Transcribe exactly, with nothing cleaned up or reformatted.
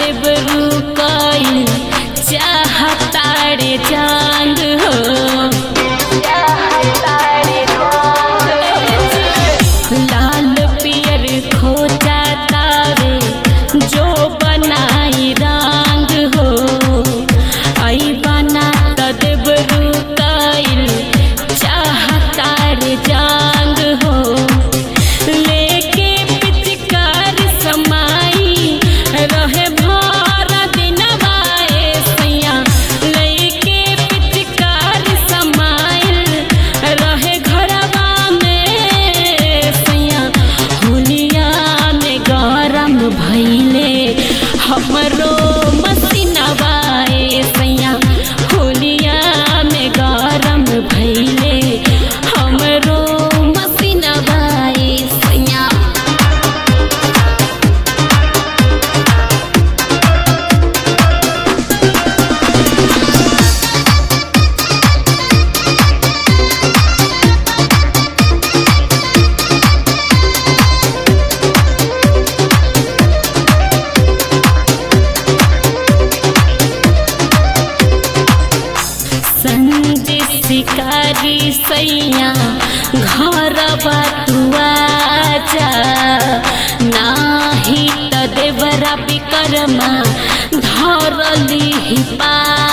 देवरू कइल चाहतारे जांग हो लाल पियर खोजा तारे जो बनाई रंग हो आई बना त देवरू कइल चाहतारे जांग हो लेके पिचकार समाई रहे भर दिनवा ए सैया लेके पिचकार समाइल रहे घरवा में सैया होलिया में गरम भइले हमरो मसीनवा ए सैया होलिया में गरम भइले हमरो मसीनवा ए सैया संजय शिकारी सैया घर बतुआ जा नाही त देवरा विकरमा धरली पा